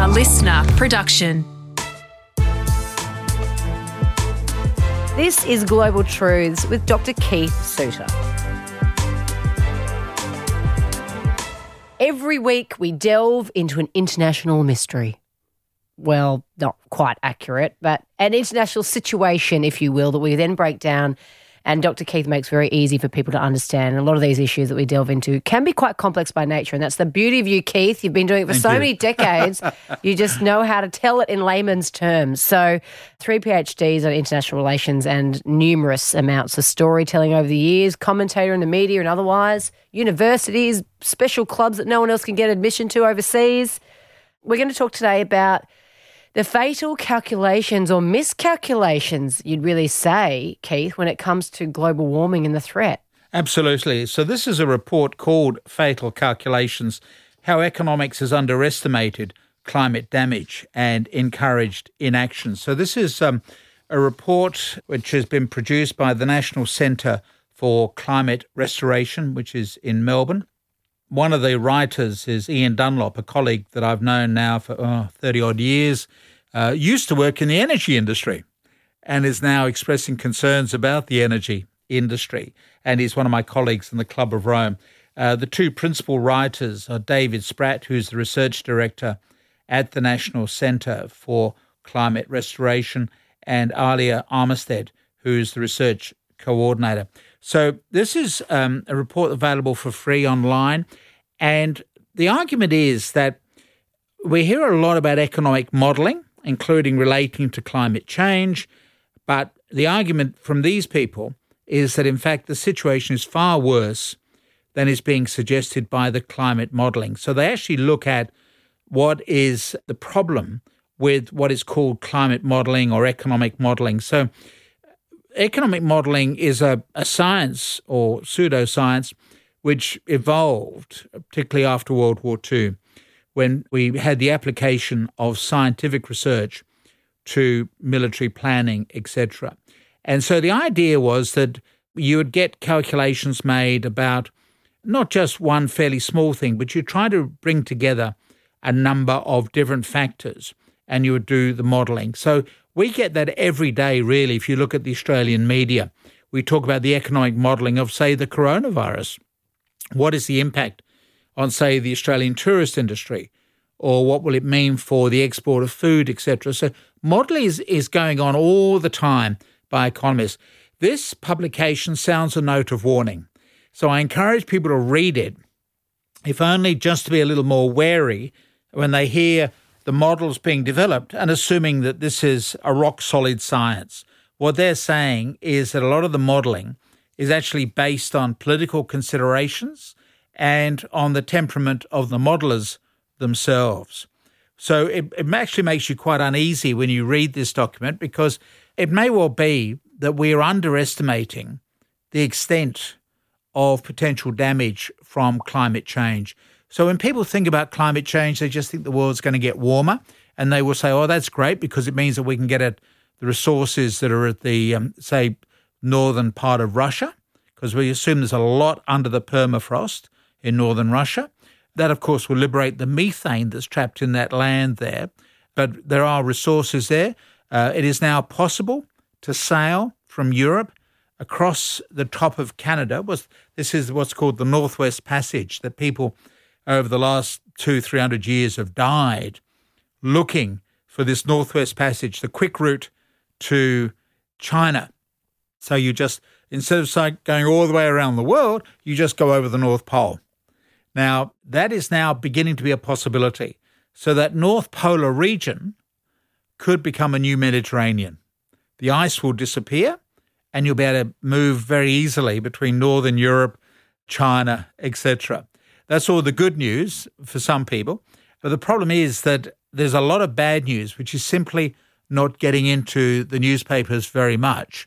listener production. This is Global Truths with Dr. Keith Suter. Every week we delve into an international mystery. Well, not quite accurate, but an international situation, if you will, that we then break down, and Dr. Keith makes very easy for people to understand. A lot of these issues that we delve into can be quite complex by nature, and that's the beauty of you, Keith. You've been doing it for many decades. You just know how to tell it in layman's terms. So 3 PhDs on international relations and numerous amounts of storytelling over the years, commentator in the media and otherwise, universities, special clubs that no one else can get admission to overseas. We're going to talk today about the fatal calculations or miscalculations, you'd really say, Keith, when it comes to global warming and the threat. Absolutely. So this is a report called Fatal Calculations, How Economics Has Underestimated Climate Damage and Encouraged Inaction. So this is a report which has been produced by the National Centre for Climate Restoration, which is in Melbourne. One of the writers is Ian Dunlop, a colleague that I've known now for 30-odd years, used to work in the energy industry and is now expressing concerns about the energy industry, and he's one of my colleagues in the Club of Rome. The two principal writers are David Spratt, who's the research director at the National Centre for Climate Restoration, and Alia Armistead, who's the research coordinator. So this is a report available for free online, and the argument is that we hear a lot about economic modelling, including relating to climate change, but the argument from these people is that, in fact, the situation is far worse than is being suggested by the climate modelling. So they actually look at what is the problem with what is called climate modelling or economic modelling. So economic modelling is a science or pseudoscience which evolved, particularly after World War II, when we had the application of scientific research to military planning, etc. And so the idea was that you would get calculations made about not just one fairly small thing, but you try to bring together a number of different factors and you would do the modelling. So we get that every day, really. If you look at the Australian media, we talk about the economic modelling of, say, the coronavirus. What is the impact on, say, the Australian tourist industry? Or what will it mean for the export of food, etc.? So modelling is going on all the time by economists. This publication sounds a note of warning. So I encourage people to read it, if only just to be a little more wary when they hear the models being developed and assuming that this is a rock-solid science. What they're saying is that a lot of the modelling is actually based on political considerations and on the temperament of the modellers themselves. So it actually makes you quite uneasy when you read this document, because it may well be that we are underestimating the extent of potential damage from climate change. So when people think about climate change, they just think the world's going to get warmer, and they will say, oh, that's great because it means that we can get at the resources that are at the, say, northern part of Russia, because we assume there's a lot under the permafrost in northern Russia. That, of course, will liberate the methane that's trapped in that land there. But there are resources there. It is now possible to sail from Europe across the top of Canada. This is what's called the Northwest Passage, that people over the last 200-300 years have died looking for this Northwest Passage, the quick route to China. So you just, instead of going all the way around the world, you just go over the North Pole. Now, that is now beginning to be a possibility. So that North Polar region could become a new Mediterranean. The ice will disappear and you'll be able to move very easily between Northern Europe, China, etc. That's all the good news for some people. But the problem is that there's a lot of bad news, which is simply not getting into the newspapers very much.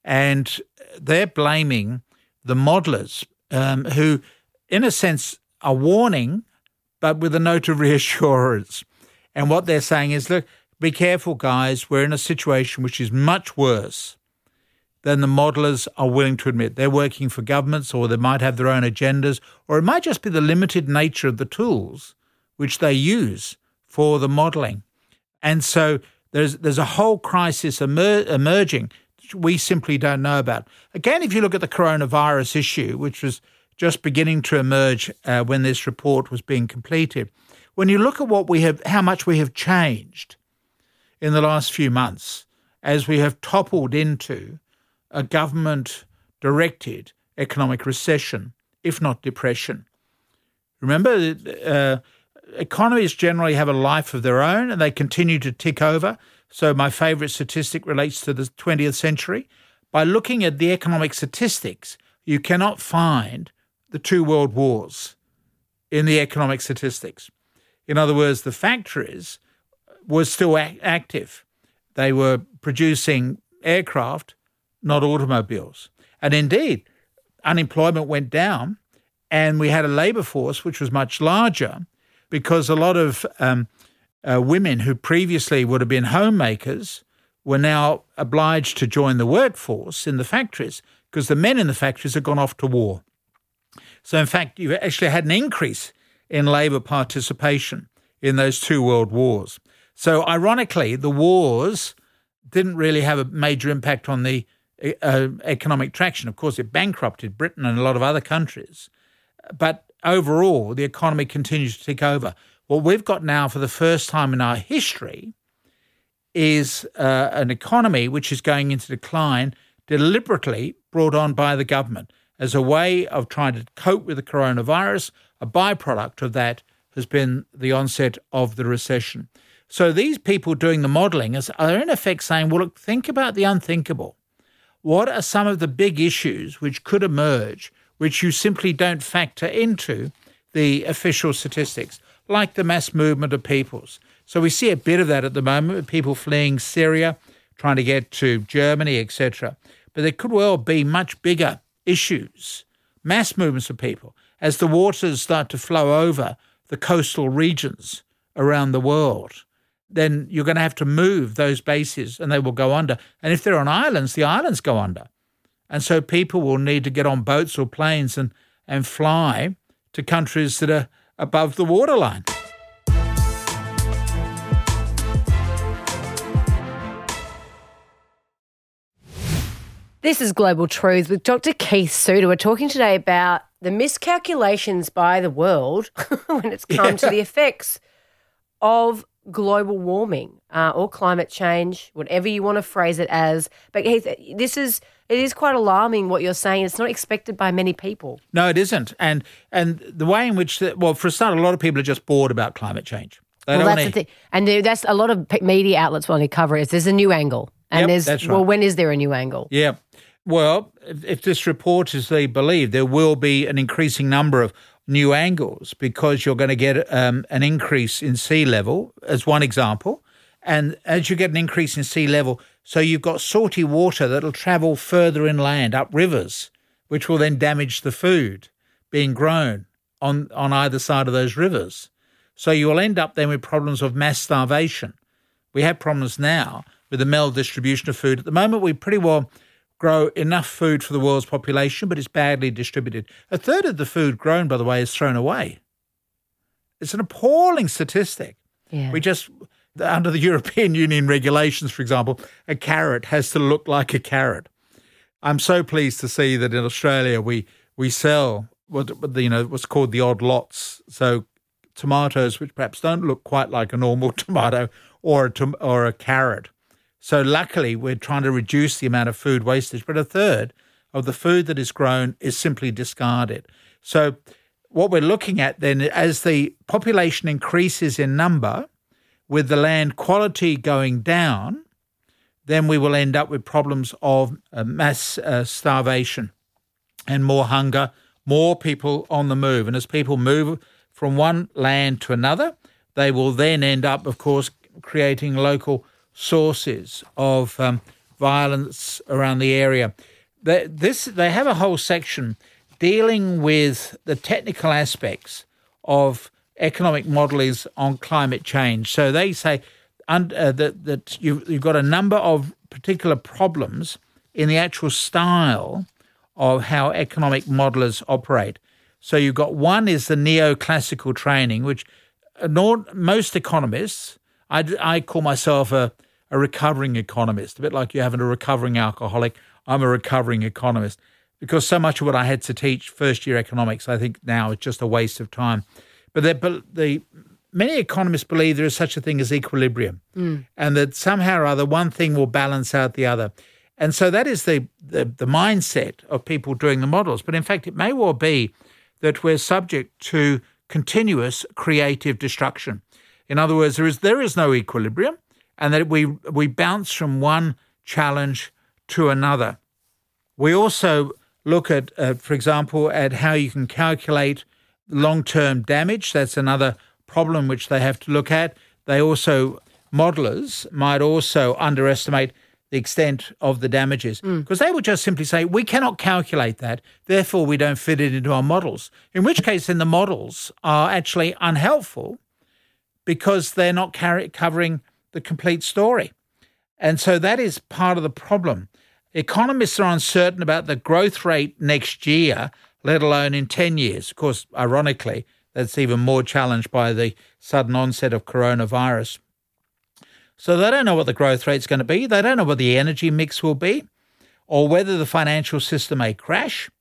And they're blaming the modelers who, in a sense, are warning, but with a note of reassurance. And what they're saying is, look, be careful, guys. We're in a situation which is much worse than the modelers are willing to admit. They're working for governments, or they might have their own agendas, or it might just be the limited nature of the tools which they use for the modelling. And so there's a whole crisis emerging which we simply don't know about. Again, if you look at the coronavirus issue, which was just beginning to emerge when this report was being completed, when you look at how much we have changed in the last few months as we have toppled into a government-directed economic recession, if not depression. Remember, economies generally have a life of their own and they continue to tick over. So my favourite statistic relates to the 20th century. By looking at the economic statistics, you cannot find the 2 world wars in the economic statistics. In other words, the factories were still active. They were producing aircraft, not automobiles. And indeed, unemployment went down and we had a labour force which was much larger because a lot of women who previously would have been homemakers were now obliged to join the workforce in the factories because the men in the factories had gone off to war. So, in fact, you actually had an increase in labour participation in those 2 world wars. So, ironically, the wars didn't really have a major impact on the economic traction. Of course, it bankrupted Britain and a lot of other countries. But overall, the economy continues to tick over. What we've got now for the first time in our history is an economy which is going into decline, deliberately brought on by the government as a way of trying to cope with the coronavirus. A byproduct of that has been the onset of the recession. So these people doing the modelling are in effect saying, well, look, think about the unthinkable. What are some of the big issues which could emerge, which you simply don't factor into the official statistics, like the mass movement of peoples? So we see a bit of that at the moment with people fleeing Syria, trying to get to Germany, etc. But there could well be much bigger issues, mass movements of people, as the waters start to flow over the coastal regions around the world. Then you're going to have to move those bases and they will go under. And if they're on islands, the islands go under. And so people will need to get on boats or planes and fly to countries that are above the waterline. This is Global Truth with Dr. Keith Suter. We're talking today about the miscalculations by the world when it's come to the effects of global warming or climate change, whatever you want to phrase it as. But Keith, it is quite alarming what you're saying. It's not expected by many people. No, it isn't. And the way in which, for a start, a lot of people are just bored about climate change. That's the thing. And that's a lot of media outlets want to cover it. There's a new angle. And that's right. Well, when is there a new angle? Yeah. Well, if this report is to be believed, there will be an increasing number of new angles because you're going to get an increase in sea level as one example. And as you get an increase in sea level, so you've got salty water that'll travel further inland up rivers, which will then damage the food being grown on either side of those rivers. So you will end up then with problems of mass starvation. We have problems now with the maldistribution of food. At the moment, we pretty well grow enough food for the world's population, but it's badly distributed. A third of the food grown, by the way, is thrown away. It's an appalling statistic. Yeah. We just, under the European Union regulations, for example, a carrot has to look like a carrot. I'm so pleased to see that in Australia we sell what's called the odd lots. So tomatoes which perhaps don't look quite like a normal tomato or a carrot. So luckily, we're trying to reduce the amount of food wastage, but a third of the food that is grown is simply discarded. So what we're looking at then, as the population increases in number, with the land quality going down, then we will end up with problems of mass starvation and more hunger, more people on the move. And as people move from one land to another, they will then end up, of course, creating local sources of violence around the area. They have a whole section dealing with the technical aspects of economic models on climate change. So they say that you've got a number of particular problems in the actual style of how economic modelers operate. So you've got one is the neoclassical training, which most economists, I call myself a recovering economist, a bit like you having a recovering alcoholic. I'm a recovering economist because so much of what I had to teach first-year economics, I think now is just a waste of time. But many economists believe there is such a thing as equilibrium and that somehow or other one thing will balance out the other. And so that is the mindset of people doing the models. But in fact, it may well be that we're subject to continuous creative destruction. In other words, there is no equilibrium, and that we bounce from one challenge to another. We also look at, for example, at how you can calculate long-term damage. That's another problem which they have to look at. Modelers might also underestimate the extent of the damages because they would just simply say, we cannot calculate that, therefore we don't fit it into our models, in which case then the models are actually unhelpful because they're not covering the complete story. And so that is part of the problem. Economists are uncertain about the growth rate next year, let alone in 10 years. Of course, ironically, that's even more challenged by the sudden onset of coronavirus. So they don't know what the growth rate is going to be. They don't know what the energy mix will be or whether the financial system may crash.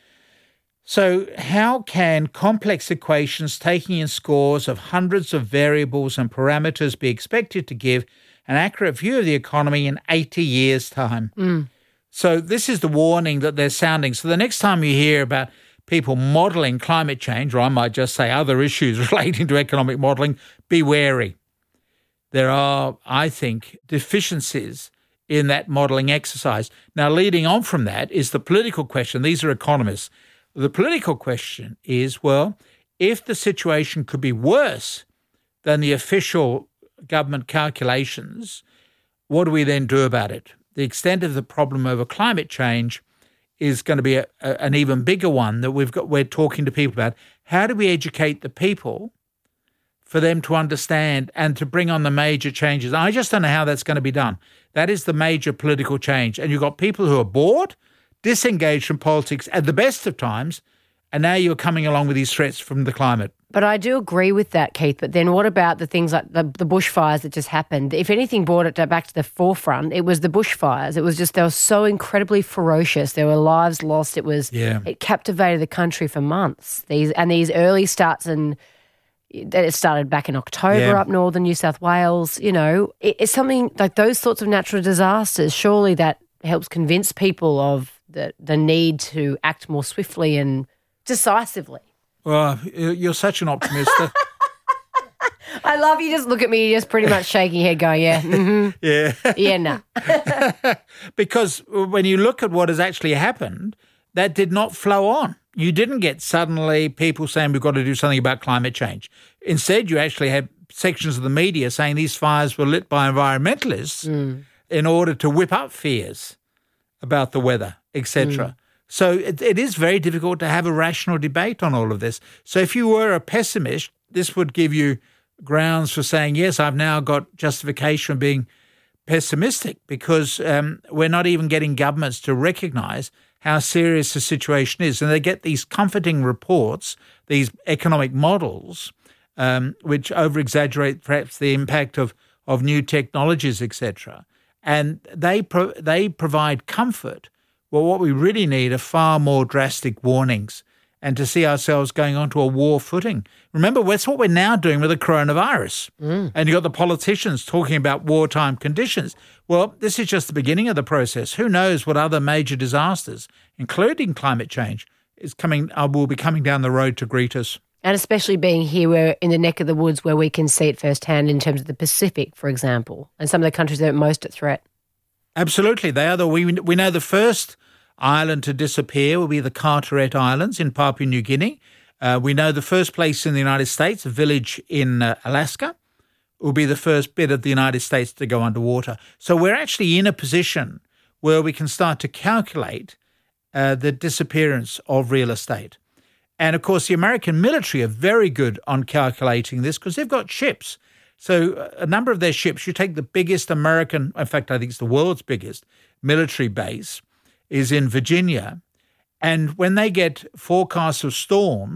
So how can complex equations taking in scores of hundreds of variables and parameters be expected to give an accurate view of the economy in 80 years' time? So this is the warning that they're sounding. So the next time you hear about people modelling climate change, or I might just say other issues relating to economic modelling, be wary. There are, I think, deficiencies in that modelling exercise. Now, leading on from that is the political question. These are economists. The political question is, well, if the situation could be worse than the official government calculations, what do we then do about it? The extent of the problem over climate change is going to be an even bigger one that we're talking to people about. How do we educate the people for them to understand and to bring on the major changes? I just don't know how that's going to be done. That is the major political change. And you've got people who are bored, disengaged from politics at the best of times, and now you're coming along with these threats from the climate. But I do agree with that, Keith. But then what about the things like the bushfires that just happened? If anything brought it back to the forefront, it was the bushfires. It was just, they were so incredibly ferocious. There were lives lost. It captivated the country for months. These early starts, and it started back in October up northern New South Wales. You know, it's something like those sorts of natural disasters. Surely that helps convince people of the need to act more swiftly and decisively. Well, you're such an optimist. I love you. Just look at me. You're just pretty much shaking your head going, yeah. Mm-hmm. Yeah. Yeah, nah. Because when you look at what has actually happened, that did not flow on. You didn't get suddenly people saying we've got to do something about climate change. Instead, you actually had sections of the media saying these fires were lit by environmentalists in order to whip up fears about the weather, etc. So it is very difficult to have a rational debate on all of this. So if you were a pessimist, this would give you grounds for saying, yes, I've now got justification of being pessimistic because we're not even getting governments to recognise how serious the situation is. And they get these comforting reports, these economic models, which over-exaggerate perhaps the impact of new technologies, etc. And they provide comfort. Well, what we really need are far more drastic warnings and to see ourselves going onto a war footing. Remember, that's what we're now doing with the coronavirus. And you've got the politicians talking about wartime conditions. Well, this is just the beginning of the process. Who knows what other major disasters, including climate change, will be coming down the road to greet us. And especially being here, we're in the neck of the woods where we can see it firsthand in terms of the Pacific, for example, and some of the countries that are most at threat. Absolutely. They are we know the first island to disappear will be the Carteret Islands in Papua New Guinea. We know the first place in the United States, a village in Alaska, will be the first bit of the United States to go underwater. So we're actually in a position where we can start to calculate the disappearance of real estate. And, of course, the American military are very good on calculating this because they've got ships. So a number of their ships, you take the biggest American, in fact, I think it's the world's biggest military base, is in Virginia. And when they get forecasts of storms,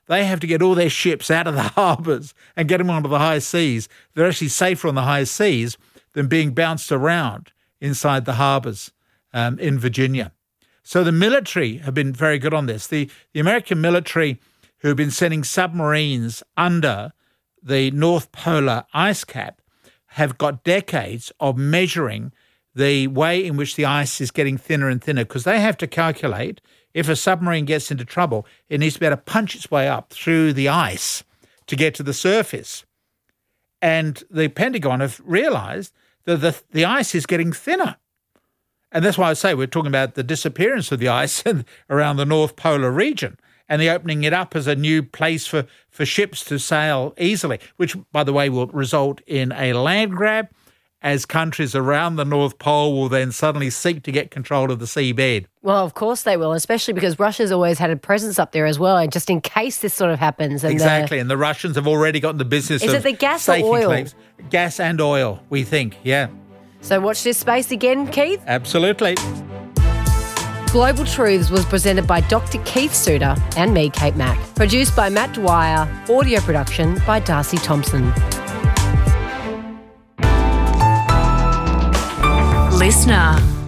they have to get all their ships out of the harbours and get them onto the high seas. They're actually safer on the high seas than being bounced around inside the harbours in Virginia. So the military have been very good on this. The American military, who have been sending submarines under the North Polar ice cap, have got decades of measuring the way in which the ice is getting thinner and thinner, because they have to calculate if a submarine gets into trouble, it needs to be able to punch its way up through the ice to get to the surface. And the Pentagon have realised that the ice is getting thinner. And that's why I say we're talking about the disappearance of the ice around the North Polar region and the opening it up as a new place for ships to sail easily, which, by the way, will result in a land grab, as countries around the North Pole will then suddenly seek to get control of the seabed. Well, of course they will, especially because Russia's always had a presence up there as well, and just in case this sort of happens. And exactly, and the Russians have already gotten the business of... Is it the gas or oil? Claims. Gas and oil, we think, yeah. So watch this space again, Keith. Absolutely. Global Truths was presented by Dr. Keith Suter and me, Kate Mack. Produced by Matt Dwyer. Audio production by Darcy Thompson. Listener.